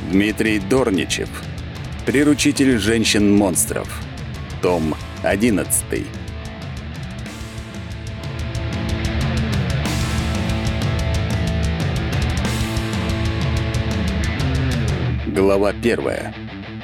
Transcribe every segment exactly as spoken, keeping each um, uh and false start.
Дмитрий Дорничев. Приручитель женщин-монстров. Том одиннадцатый. Глава первая.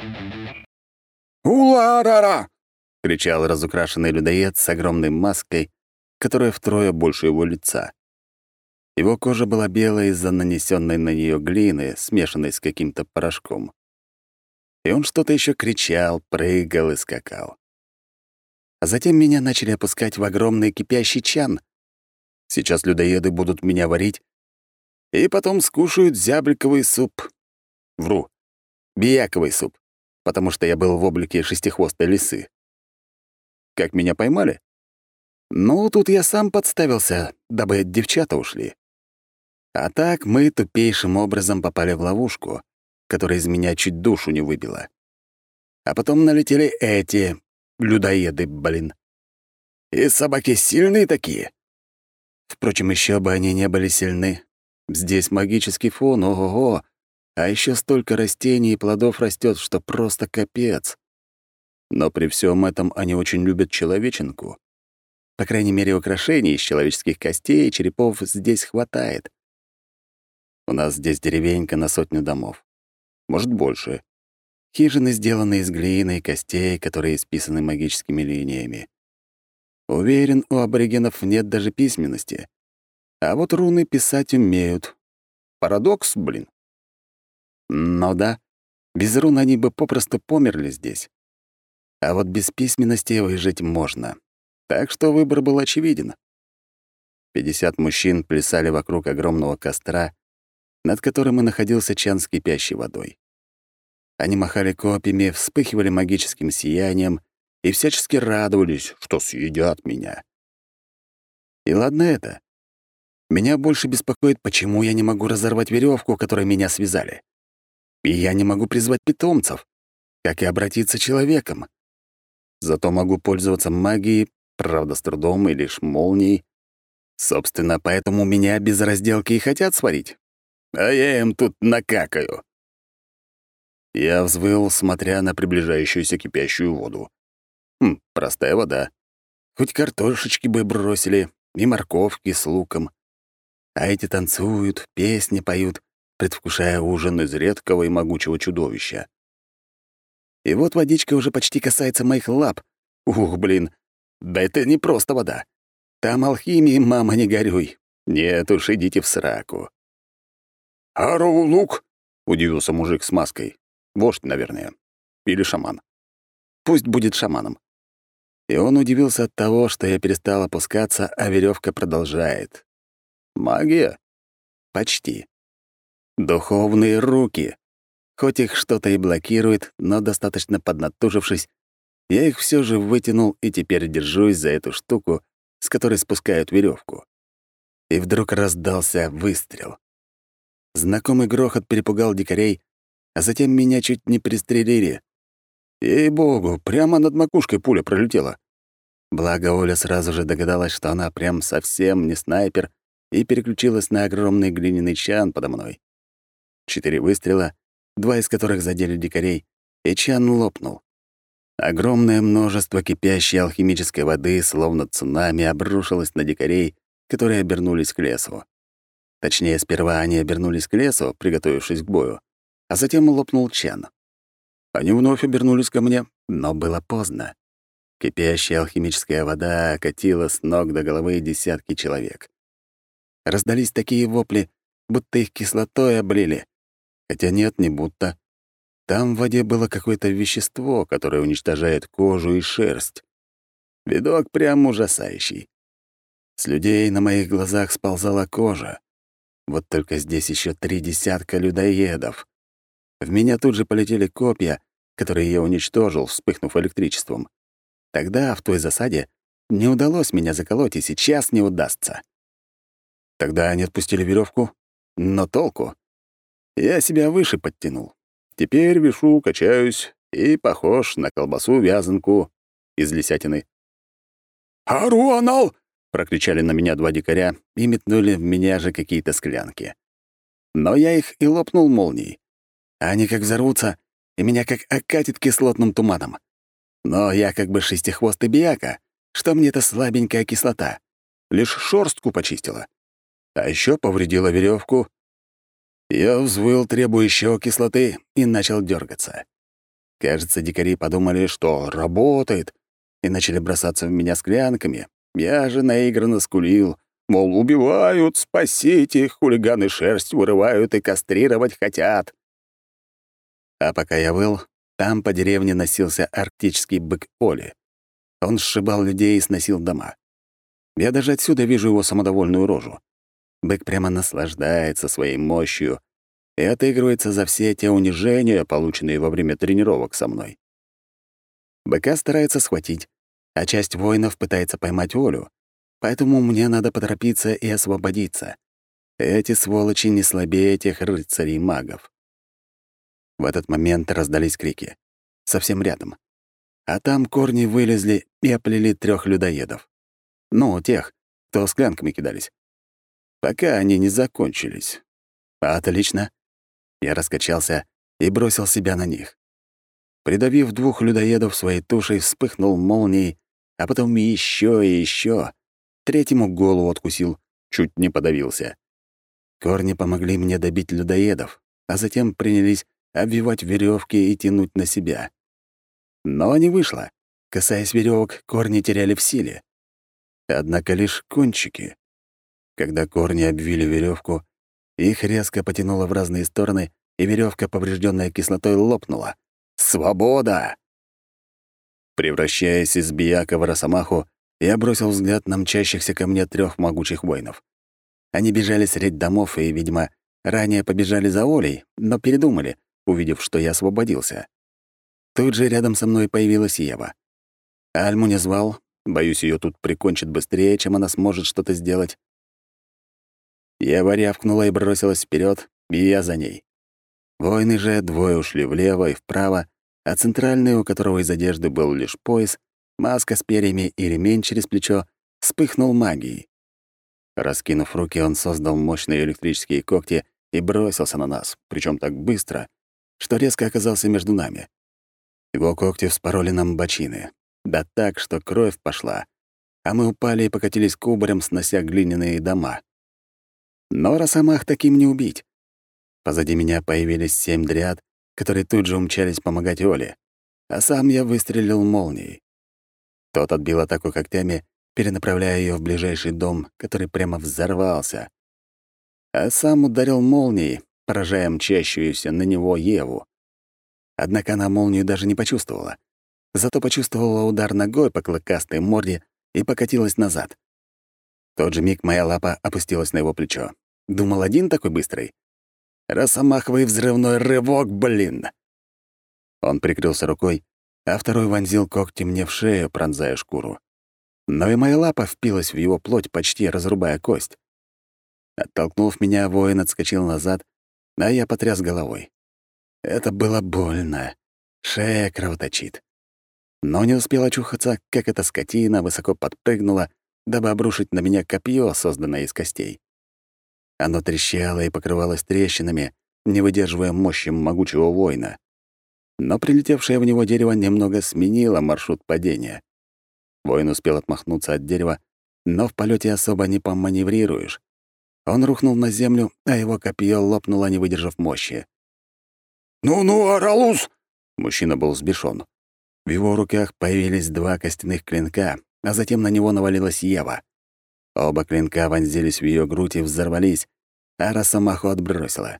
«Ула-ра-ра!» — кричал разукрашенный людоед с огромной маской, которая втрое больше его лица. Его кожа была белая из-за нанесенной на нее глины, смешанной с каким-то порошком. И он что-то еще кричал, прыгал и скакал. А затем меня начали опускать в огромный кипящий чан. Сейчас людоеды будут меня варить, и потом скушают зябликовый суп. Вру. Бияковый суп, потому что я был в облике шестихвостой лисы. Как меня поймали? Ну, тут я сам подставился, дабы девчата ушли. А так мы тупейшим образом попали в ловушку, которая из меня чуть душу не выбила. А потом налетели эти людоеды, блин. И собаки сильные такие. Впрочем, еще бы они не были сильны. Здесь магический фон, ого-го. А еще столько растений и плодов растет, что просто капец. Но при всем этом они очень любят человеченку. По крайней мере, украшений из человеческих костей и черепов здесь хватает. У нас здесь деревенька на сотню домов. Может, больше. Хижины сделаны из глины и костей, которые исписаны магическими линиями. Уверен, у аборигенов нет даже письменности. А вот руны писать умеют. Парадокс, блин. Ну да, без рун они бы попросту померли здесь. А вот без письменности выжить можно. Так что выбор был очевиден. Пятьдесят мужчин плясали вокруг огромного костра, над которым и находился чан с кипящей водой. Они махали копьями, вспыхивали магическим сиянием и всячески радовались, что съедят меня. И ладно это. Меня больше беспокоит, почему я не могу разорвать веревку, которой меня связали. И я не могу призвать питомцев, как и обратиться человеком. Зато могу пользоваться магией, правда, с трудом и лишь молнией. Собственно, поэтому меня без разделки и хотят сварить. А я им тут накакаю. Я взвыл, смотря на приближающуюся кипящую воду. Хм, простая вода. Хоть картошечки бы бросили, и морковки с луком. А эти танцуют, песни поют, предвкушая ужин из редкого и могучего чудовища. И вот водичка уже почти касается моих лап. Ух, блин, да это не просто вода. Там алхимии, мама, не горюй. Нет уж, идите в сраку. «Ару-лук!» — удивился мужик с маской. Вождь, наверное. Или шаман. Пусть будет шаманом. И он удивился от того, что я перестал опускаться, а веревка продолжает. Магия? Почти. Духовные руки. Хоть их что-то и блокирует, но достаточно поднатужившись, я их все же вытянул и теперь держусь за эту штуку, с которой спускают веревку. И вдруг раздался выстрел. Знакомый грохот перепугал дикарей, а затем меня чуть не пристрелили. Ей-богу, прямо над макушкой пуля пролетела. Благо Оля сразу же догадалась, что она прям совсем не снайпер, и переключилась на огромный глиняный чан подо мной. Четыре выстрела, два из которых задели дикарей, и чан лопнул. Огромное множество кипящей алхимической воды, словно цунами, обрушилось на дикарей, которые обернулись к лесу. Точнее, сперва они обернулись к лесу, приготовившись к бою, а затем лопнул чан. Они вновь обернулись ко мне, но было поздно. Кипящая алхимическая вода окатила с ног до головы десятки человек. Раздались такие вопли, будто их кислотой облили. Хотя нет, не будто. Там в воде было какое-то вещество, которое уничтожает кожу и шерсть. Видок прям ужасающий. С людей на моих глазах сползала кожа. Вот только здесь еще три десятка людоедов. В меня тут же полетели копья, которые я уничтожил, вспыхнув электричеством. Тогда, в той засаде, не удалось меня заколоть, и сейчас не удастся. Тогда они отпустили веревку, но толку? Я себя выше подтянул. Теперь вишу, качаюсь и похож на колбасу-вязанку из лисятины. «Ару-анал!» — прокричали на меня два дикаря и метнули в меня же какие-то склянки. Но я их и лопнул молнией. Они как взорвутся, и меня как окатит кислотным туманом. Но я как бы шестихвостый биака. Что мне эта слабенькая кислота? Лишь шорстку почистила. А еще повредила веревку. Я взвыл, требуя еще кислоты, и начал дергаться. Кажется, дикари подумали, что работает, и начали бросаться в меня склянками. Я же наигранно скулил, мол, убивают, спасите, хулиганы шерсть вырывают и кастрировать хотят. А пока я выл, там по деревне носился арктический бык Оли. Он сшибал людей и сносил дома. Я даже отсюда вижу его самодовольную рожу. Бык прямо наслаждается своей мощью и отыгрывается за все те унижения, полученные во время тренировок со мной. Быка старается схватить, а часть воинов пытается поймать Олю, поэтому мне надо поторопиться и освободиться. Эти сволочи не слабее тех рыцарей-магов. В этот момент раздались крики. Совсем рядом. А там корни вылезли и оплели трех людоедов. Ну, тех, кто склянками кидались. Пока они не закончились. Отлично. Я раскачался и бросил себя на них. Придавив двух людоедов своей тушей, вспыхнул молнией, а потом еще и еще. Третьему голову откусил, чуть не подавился. Корни помогли мне добить людоедов, а затем принялись обвивать веревки и тянуть на себя. Но не вышло. Касаясь веревок, корни теряли в силе. Однако лишь кончики. Когда корни обвили веревку, их резко потянуло в разные стороны, и веревка, поврежденная кислотой, лопнула. Свобода! Превращаясь из биака в росомаху, я бросил взгляд на мчащихся ко мне трех могучих воинов. Они бежали средь домов и, видимо, ранее побежали за Олей, но передумали, увидев, что я освободился. Тут же рядом со мной появилась Ева. Альму не звал, боюсь, ее тут прикончат быстрее, чем она сможет что-то сделать. Ева рявкнула и бросилась вперед, и я за ней. Воины же двое ушли влево и вправо, а центральный, у которого из одежды был лишь пояс, маска с перьями и ремень через плечо, вспыхнул магией. Раскинув руки, он создал мощные электрические когти и бросился на нас, причем так быстро, что резко оказался между нами. Его когти вспороли нам бочины. Да так, что кровь пошла, а мы упали и покатились кубарем, снося глиняные дома. Но росомах таким не убить. Позади меня появились семь дриад, которые тут же умчались помогать Оле, а сам я выстрелил молнией. Тот отбил атаку когтями, перенаправляя ее в ближайший дом, который прямо взорвался. А сам ударил молнией, поражая мчащуюся на него Еву. Однако она молнию даже не почувствовала. Зато почувствовала удар ногой по клыкастой морде и покатилась назад. В тот же миг моя лапа опустилась на его плечо. Думал, один такой быстрый? Росомаховый взрывной рывок, блин! Он прикрылся рукой, а второй вонзил когти мне в шею, пронзая шкуру. Но и моя лапа впилась в его плоть, почти разрубая кость. Оттолкнув меня, воин отскочил назад, а я потряс головой. Это было больно. Шея кровоточит. Но не успел очухаться, как эта скотина высоко подпрыгнула, дабы обрушить на меня копье, созданное из костей. Оно трещало и покрывалось трещинами, не выдерживая мощи могучего воина. Но прилетевшее в него дерево немного сменило маршрут падения. Воин успел отмахнуться от дерева, но в полете особо не поманеврируешь. Он рухнул на землю, а его копье лопнуло, не выдержав мощи. «Ну-ну, Аралус!» Мужчина был взбешён. В его руках появились два костяных клинка, а затем на него навалилась Ева. Оба клинка вонзились в ее грудь и взорвались, а росомаху отбросила.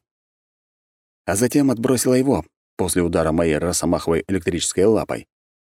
А затем отбросила его после удара моей росомаховой электрической лапой.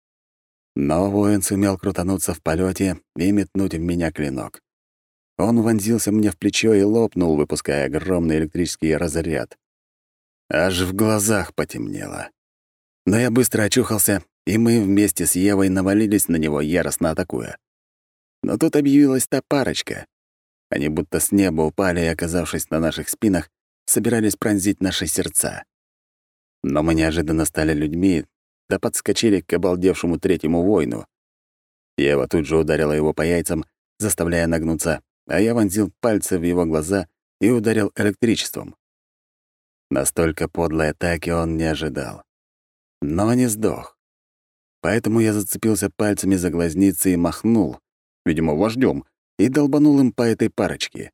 Но воин сумел крутануться в полете и метнуть в меня клинок. Он вонзился мне в плечо и лопнул, выпуская огромный электрический разряд. Аж в глазах потемнело. Но я быстро очухался, и мы вместе с Евой навалились на него, яростно атакуя. Но тут объявилась та парочка. Они будто с неба упали и, оказавшись на наших спинах, собирались пронзить наши сердца. Но мы неожиданно стали людьми, да подскочили к обалдевшему третьему воину. Ева тут же ударила его по яйцам, заставляя нагнуться, а я вонзил пальцы в его глаза и ударил электричеством. Настолько подлой атаки он не ожидал. Но не сдох. Поэтому я зацепился пальцами за глазницы и махнул, видимо, вождем, и долбанул им по этой парочке.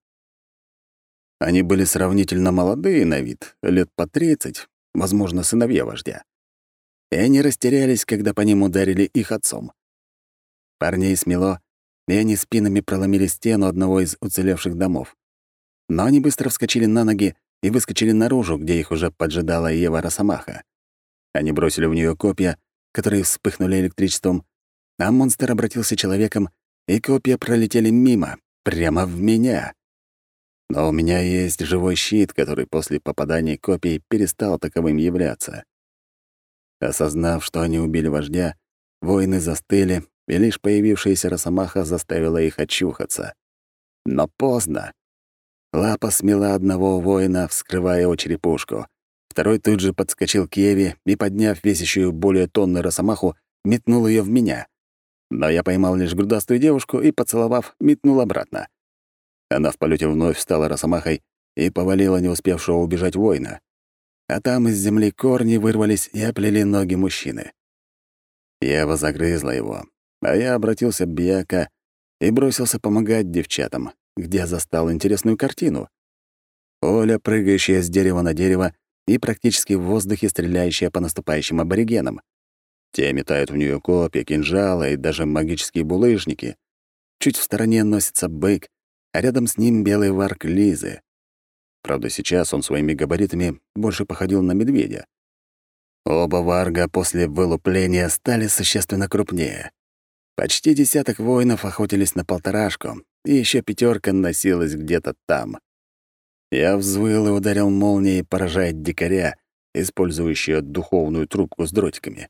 Они были сравнительно молодые на вид, лет по тридцать, возможно, сыновья вождя. И они растерялись, когда по ним ударили их отцом. Парней смело, и они спинами проломили стену одного из уцелевших домов. Но они быстро вскочили на ноги и выскочили наружу, где их уже поджидала Ева Росомаха. Они бросили в нее копья, которые вспыхнули электричеством, а монстр обратился человеком, и копья пролетели мимо, прямо в меня. Но у меня есть живой щит, который после попадания копий перестал таковым являться. Осознав, что они убили вождя, воины застыли, и лишь появившаяся Росомаха заставила их очухаться. Но поздно. Лапа смела одного воина, вскрывая его черепушку. Второй тут же подскочил к Еве и, подняв весящую более тонны Росомаху, метнул ее в меня. Но я поймал лишь грудастую девушку и, поцеловав, метнул обратно. Она в полете вновь стала Росомахой и повалила не успевшего убежать воина. А там из земли корни вырвались и оплели ноги мужчины. Ева загрызла его, а я обратился к Бьяка и бросился помогать девчатам, где застал интересную картину. Оля, прыгающая с дерева на дерево и практически в воздухе стреляющая по наступающим аборигенам. Те метают в нее копья, кинжалы и даже магические булыжники. Чуть в стороне носится бык, а рядом с ним белый варк Лизы. Правда, сейчас он своими габаритами больше походил на медведя. Оба варга после вылупления стали существенно крупнее. Почти десяток воинов охотились на полторашку, и еще пятерка носилась где-то там. Я взвыл и ударил молнией, поражая дикаря, использующего духовную трубку с дротиками.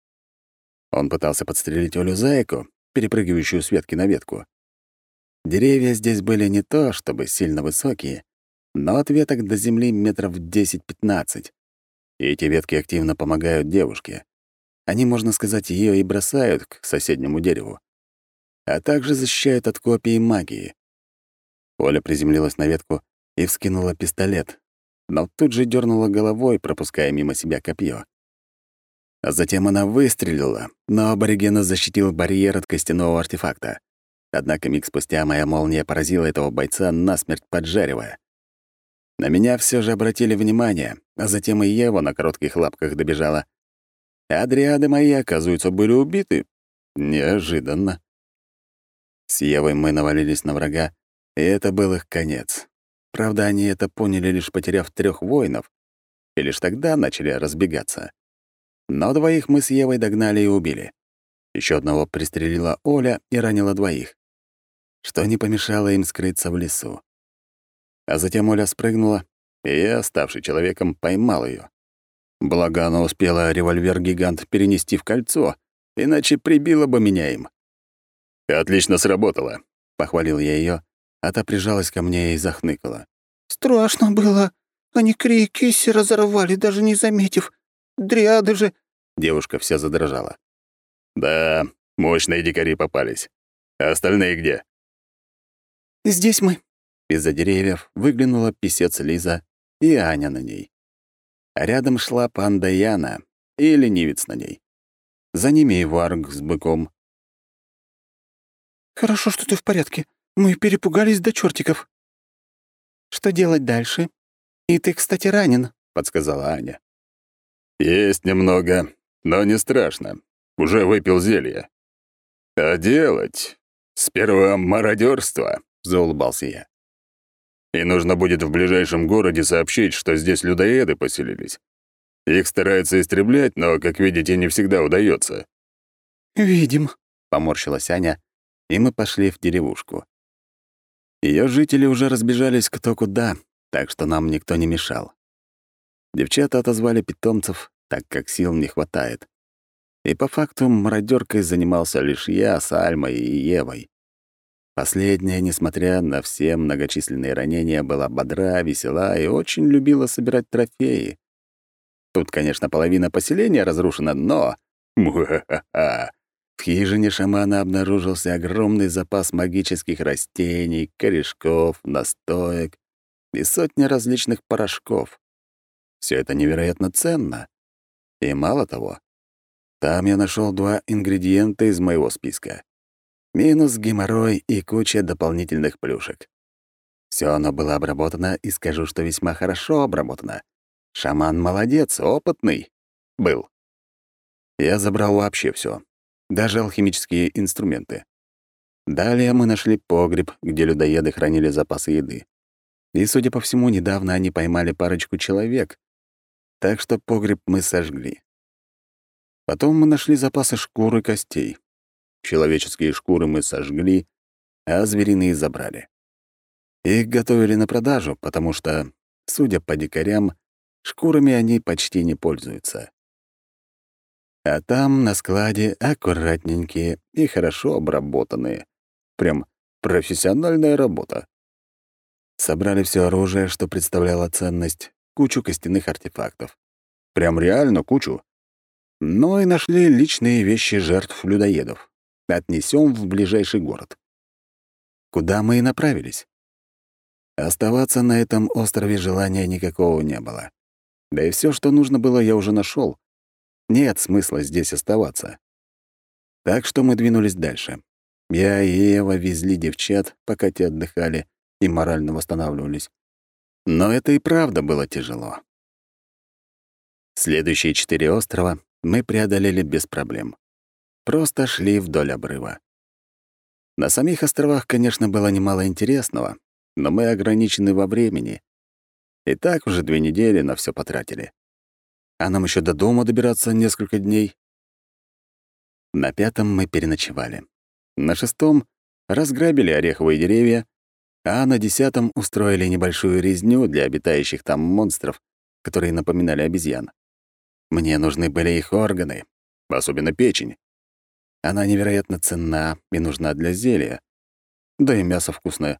Он пытался подстрелить Олю-зайку, перепрыгивающую с ветки на ветку. Деревья здесь были не то чтобы сильно высокие, но от веток до земли метров десять-пятнадцать. И эти ветки активно помогают девушке. Они, можно сказать, ее и бросают к соседнему дереву, а также защищают от копий и магии. Оля приземлилась на ветку и вскинула пистолет, но тут же дернула головой, пропуская мимо себя копье. А затем она выстрелила, но аборигена защитил барьер от костяного артефакта. Однако миг спустя моя молния поразила этого бойца, насмерть поджаривая. На меня все же обратили внимание, а затем и Ева на коротких лапках добежала. А дриады мои, оказывается, были убиты. Неожиданно. С Евой мы навалились на врага, и это был их конец. Правда, они это поняли, лишь потеряв трех воинов, и лишь тогда начали разбегаться. Но двоих мы с Евой догнали и убили. Еще одного пристрелила Оля и ранила двоих, что не помешало им скрыться в лесу. А затем Оля спрыгнула, и я, оставший человеком, поймал ее. Благо, она успела револьвер-гигант перенести в кольцо, иначе прибила бы меня им. «Отлично сработало», — похвалил я ее, а та прижалась ко мне и захныкала. «Страшно было. Они крики разорвали, даже не заметив. Дриады же...» Девушка вся задрожала. «Да, мощные дикари попались. А остальные где?» «Здесь мы». Из-за деревьев выглянула писец Лиза и Аня на ней. А рядом шла панда Яна и ленивец на ней. За ними и варг с быком. «Хорошо, что ты в порядке. Мы перепугались до чертиков». «Что делать дальше? И ты, кстати, ранен», — подсказала Аня. «Есть немного, но не страшно. Уже выпил зелье. А делать? Сперва мародерство», — заулыбался я. «И нужно будет в ближайшем городе сообщить, что здесь людоеды поселились. Их стараются истреблять, но, как видите, не всегда удается». «Видим», — поморщилась Аня, и мы пошли в деревушку. Ее жители уже разбежались кто куда, так что нам никто не мешал. Девчата отозвали питомцев, так как сил не хватает. И по факту мародеркой занимался лишь я с Альмой и Евой. Последняя, несмотря на все многочисленные ранения, была бодра, весела и очень любила собирать трофеи. Тут, конечно, половина поселения разрушена, но... Муа-ха-ха! В хижине шамана обнаружился огромный запас магических растений, корешков, настоек и сотни различных порошков. Все это невероятно ценно. И мало того, там я нашел два ингредиента из моего списка. Минус геморрой и куча дополнительных плюшек. Все оно было обработано, и скажу, что весьма хорошо обработано. Шаман молодец, опытный. Был. Я забрал вообще все, даже алхимические инструменты. Далее мы нашли погреб, где людоеды хранили запасы еды. И, судя по всему, недавно они поймали парочку человек, так что погреб мы сожгли. Потом мы нашли запасы шкур и костей. Человеческие шкуры мы сожгли, а звериные забрали. Их готовили на продажу, потому что, судя по дикарям, шкурами они почти не пользуются. А там, на складе, аккуратненькие и хорошо обработанные. Прям профессиональная работа. Собрали все оружие, что представляло ценность, кучу костяных артефактов. Прям реально кучу. Но и нашли личные вещи жертв людоедов. Отнесем в ближайший город. Куда мы и направились. Оставаться на этом острове желания никакого не было. Да и все, что нужно было, я уже нашел. Нет смысла здесь оставаться. Так что мы двинулись дальше. Я и Ева везли девчат, пока те отдыхали и морально восстанавливались. Но это и правда было тяжело. Следующие четыре острова мы преодолели без проблем. Просто шли вдоль обрыва. На самих островах, конечно, было немало интересного, но мы ограничены во времени. И так уже две недели на все потратили. А нам еще до дома добираться несколько дней. На пятом мы переночевали. На шестом разграбили ореховые деревья, а на десятом устроили небольшую резню для обитающих там монстров, которые напоминали обезьян. Мне нужны были их органы, особенно печень. Она невероятно ценна и нужна для зелья. Да и мясо вкусное.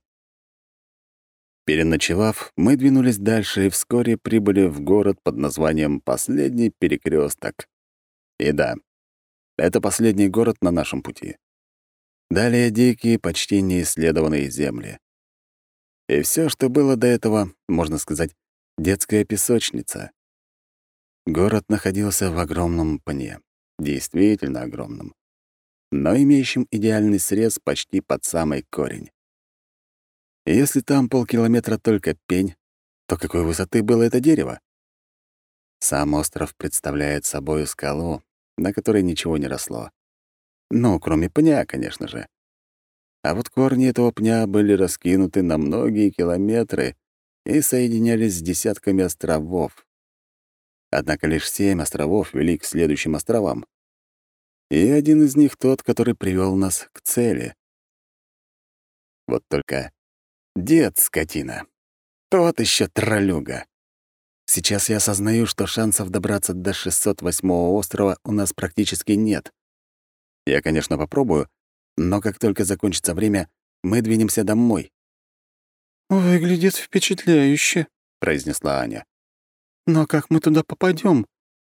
Переночевав, мы двинулись дальше и вскоре прибыли в город под названием «Последний перекресток». И да, это последний город на нашем пути. Далее дикие, почти неисследованные земли. И все, что было до этого, можно сказать, детская песочница. Город находился в огромном пне, действительно огромном, но имеющим идеальный срез почти под самый корень. И если там полкилометра только пень, то какой высоты было это дерево? Сам остров представляет собой скалу, на которой ничего не росло. Ну, кроме пня, конечно же. А вот корни этого пня были раскинуты на многие километры и соединялись с десятками островов. Однако лишь семь островов вели к следующим островам. И один из них тот, который привел нас к цели. Вот только дед, скотина, тот еще троллюга. Сейчас я осознаю, что шансов добраться до шестьсот восьмого острова у нас практически нет. Я, конечно, попробую, но как только закончится время, мы двинемся домой. «Выглядит впечатляюще», — произнесла Аня. «Но как мы туда попадем?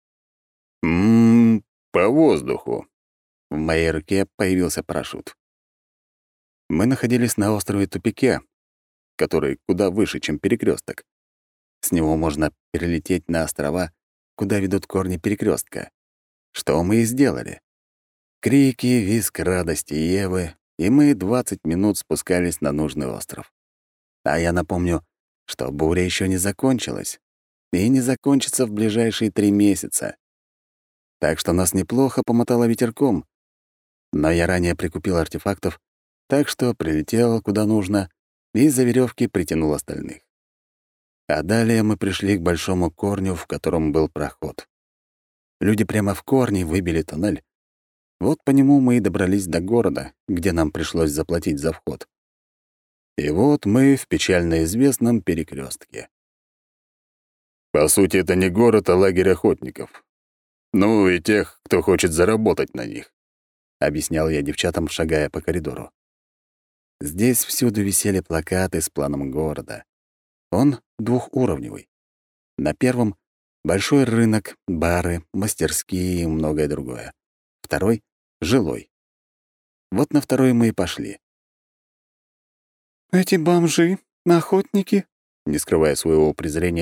«Ммм, по воздуху». В моей руке появился парашют. Мы находились на острове-тупике, который куда выше, чем перекресток. С него можно перелететь на острова, куда ведут корни перекрестка. Что мы и сделали. Крики, визг радости Евы, и мы двадцать минут спускались на нужный остров. А я напомню, что буря еще не закончилась и не закончится в ближайшие три месяца. Так что нас неплохо помотало ветерком. Но я ранее прикупил артефактов, так что прилетел куда нужно и за веревки притянул остальных. А далее мы пришли к большому корню, в котором был проход. Люди прямо в корне выбили тоннель. Вот по нему мы и добрались до города, где нам пришлось заплатить за вход. И вот мы в печально известном перекрестке. По сути, это не город, а лагерь охотников. Ну и тех, кто хочет заработать на них, — объяснял я девчатам, шагая по коридору. Здесь всюду висели плакаты с планом города. Он двухуровневый. На первом — большой рынок, бары, мастерские и многое другое. Второй — жилой. Вот на второй мы и пошли. Эти бомжи, охотники?» Не скрывая своего презрения,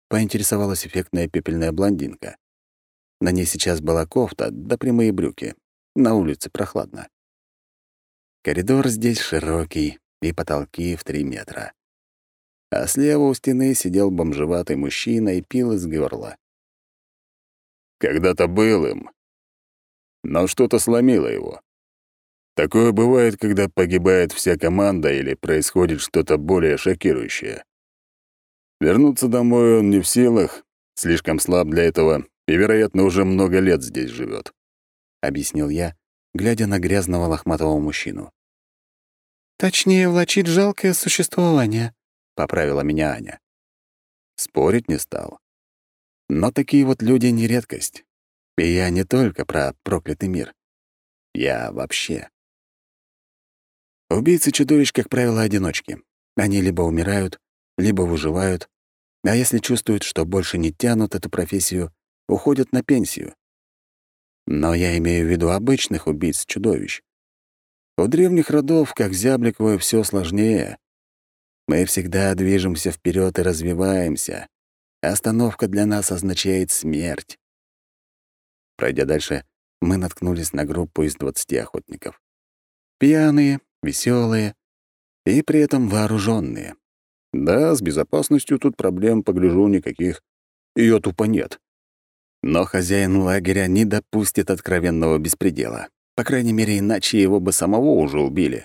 поинтересовалась эффектная пепельная блондинка. На ней сейчас была кофта да прямые брюки. На улице прохладно. Коридор здесь широкий, и потолки в три метра. А слева у стены сидел бомжеватый мужчина и пил из горла. Когда-то был им, но что-то сломило его. Такое бывает, когда погибает вся команда или происходит что-то более шокирующее. Вернуться домой он не в силах, слишком слаб для этого и, вероятно, уже много лет здесь живет, объяснил я, глядя на грязного лохматого мужчину. «Точнее, влачит жалкое существование», — поправила меня Аня. Спорить не стал. Но такие вот люди не редкость. И я не только про проклятый мир. Я вообще. Убийцы-чудовищ, как правило, одиночки. Они либо умирают, либо выживают, а если чувствуют, что больше не тянут эту профессию, уходят на пенсию. Но я имею в виду обычных убийц-чудовищ. У древних родов, как Зябликовой, все сложнее. Мы всегда движемся вперед и развиваемся. Остановка для нас означает смерть. Пройдя дальше, мы наткнулись на группу из двадцати охотников. Пьяные, веселые и при этом вооруженные. Да, с безопасностью тут проблем, погляжу, никаких. Ее тупо нет. Но хозяин лагеря не допустит откровенного беспредела. По крайней мере, иначе его бы самого уже убили.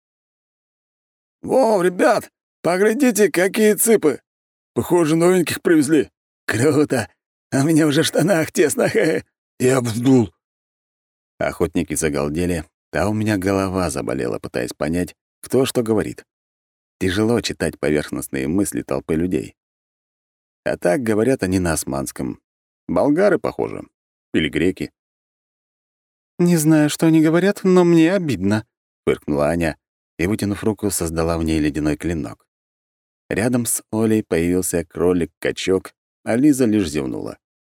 «Во, ребят, поглядите, какие цыпы! Похоже, новеньких привезли». «Круто! А у меня уже в штанах тесно. Я вздул». Охотники загалдели, а у меня голова заболела, пытаясь понять, кто что говорит. Тяжело читать поверхностные мысли толпы людей. А так говорят они на османском. Болгары, похоже. Или греки. «Не знаю, что они говорят, но мне обидно», — фыркнула Аня и, вытянув руку, создала в ней ледяной клинок. Рядом с Олей появился кролик-качок, а Лиза лишь зевнула.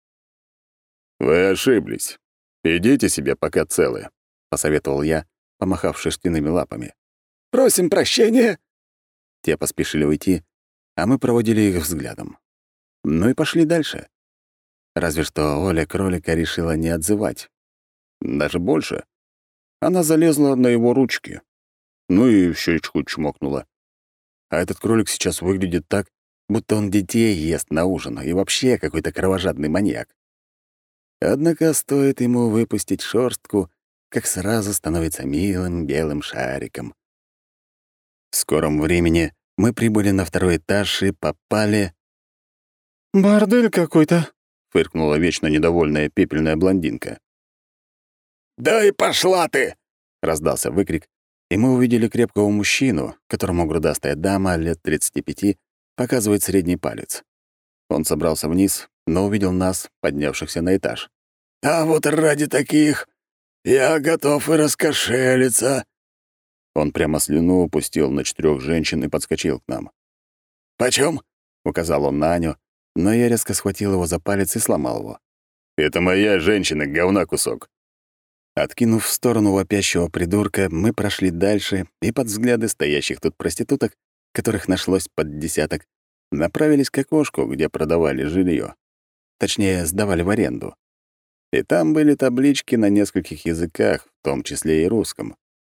«Вы ошиблись. Идите себе, пока целы», — посоветовал я, помахав шерстяными лапами. «Просим прощения!» Те поспешили уйти, а мы проводили их взглядом. Ну и пошли дальше. Разве что Оля кролика решила не отзывать. Даже больше. Она залезла на его ручки. Ну и в щечку чмокнула. А этот кролик сейчас выглядит так, будто он детей ест на ужин и вообще какой-то кровожадный маньяк. Однако стоит ему выпустить шорстку, как сразу становится милым белым шариком. В скором времени мы прибыли на второй этаж и попали... «Бордель какой-то», — фыркнула вечно недовольная пепельная блондинка. «Да и пошла ты!» — раздался выкрик, и мы увидели крепкого мужчину, которому грудастая дама лет тридцати пяти показывает средний палец. Он собрался вниз, но увидел нас, поднявшихся на этаж. «А вот ради таких я готов и раскошелиться». Он прямо слюну упустил на четырех женщин и подскочил к нам. «Почем?» — указал он на Аню, но я резко схватил его за палец и сломал его. «Это моя женщина, говна кусок». Откинув в сторону вопящего придурка, мы прошли дальше и под взгляды стоящих тут проституток, которых нашлось под десяток, направились к окошку, где продавали жилье. Точнее, сдавали в аренду. И там были таблички на нескольких языках, в том числе и русском.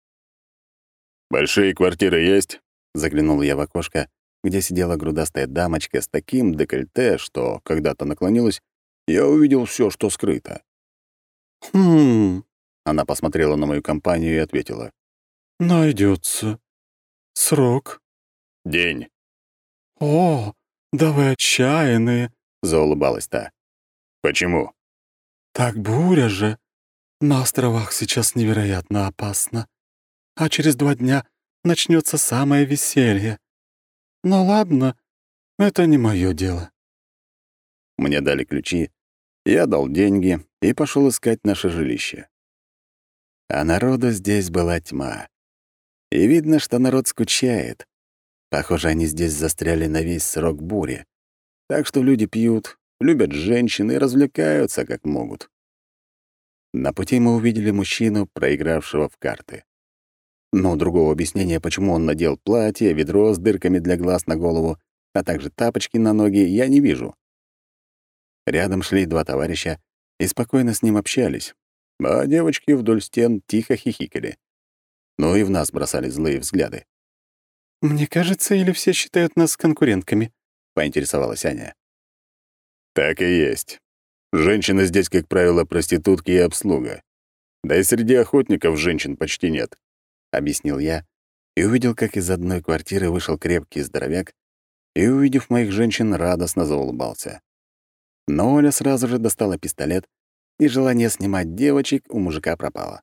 «Большие квартиры есть?» — заглянул я в окошко, где сидела грудастая дамочка с таким декольте, что, когда-то наклонилась, я увидел все, что скрыто. «Хм...» — она посмотрела на мою компанию и ответила. «Найдется. Срок?» «День», «О, да вы отчаянные», — заулыбалась та. «Почему?» «Так буря же. На островах сейчас невероятно опасно. А через два дня начнется самое веселье. Ну ладно, это не мое дело». Мне дали ключи, я дал деньги и пошел искать наше жилище. А народу здесь была тьма. И видно, что народ скучает. Похоже, они здесь застряли на весь срок бури. Так что люди пьют, любят женщин и развлекаются как могут. На пути мы увидели мужчину, проигравшего в карты. Но другого объяснения, почему он надел платье, ведро с дырками для глаз на голову, а также тапочки на ноги, я не вижу. Рядом шли два товарища и спокойно с ним общались, а девочки вдоль стен тихо хихикали. Ну и в нас бросали злые взгляды. «Мне кажется, или все считают нас конкурентками?» — поинтересовалась Аня. «Так и есть. Женщины здесь, как правило, проститутки и обслуга. Да и среди охотников женщин почти нет», — объяснил я и увидел, как из одной квартиры вышел крепкий здоровяк и, увидев моих женщин, радостно заулыбался. Но Оля сразу же достала пистолет, и желание снимать девочек у мужика пропало.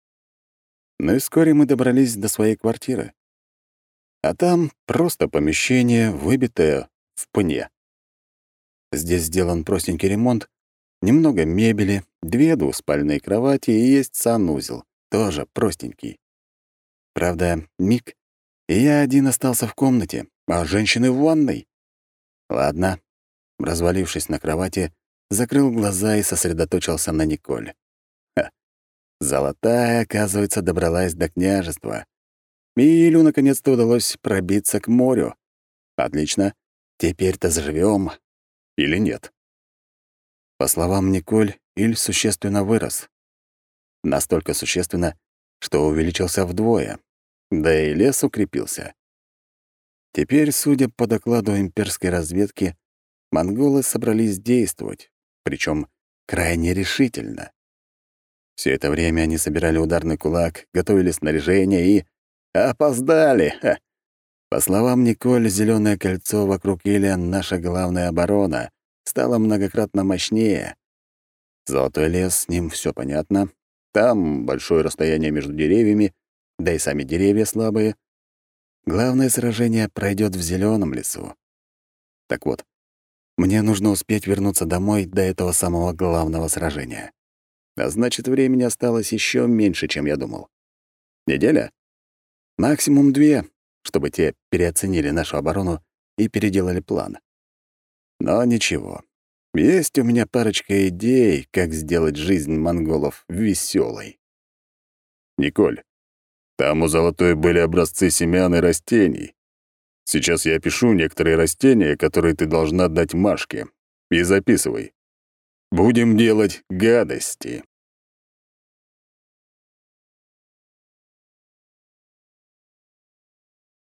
Ну и вскоре мы добрались до своей квартиры. А там просто помещение, выбитое в пне. Здесь сделан простенький ремонт, немного мебели, две двуспальные кровати и есть санузел, тоже простенький. Правда, миг, и я один остался в комнате, а женщины в ванной. Ладно. Развалившись на кровати, закрыл глаза и сосредоточился на Николь. Ха. Золотая, оказывается, добралась до княжества. Милю наконец-то удалось пробиться к морю. Отлично. Теперь-то заживем. Или нет? По словам Николь, Иль существенно вырос. Настолько существенно, что увеличился вдвое. Да и лес укрепился. Теперь, судя по докладу имперской разведки, монголы собрались действовать, причем крайне решительно. Все это время они собирали ударный кулак, готовили снаряжение и... опоздали! Ха. По словам Николь, зеленое кольцо вокруг Иля — наша главная оборона, стало многократно мощнее. Золотой лес, с ним все понятно. Там большое расстояние между деревьями, да и сами деревья слабые. Главное сражение пройдет в зеленом лесу. Так вот, мне нужно успеть вернуться домой до этого самого главного сражения. А значит, времени осталось еще меньше, чем я думал. Неделя? Максимум две, чтобы те переоценили нашу оборону и переделали план. Но ничего. Есть у меня парочка идей, как сделать жизнь монголов веселой. Николь, там у Золотой были образцы семян и растений. Сейчас я пишу некоторые растения, которые ты должна дать Машке. И записывай. Будем делать гадости.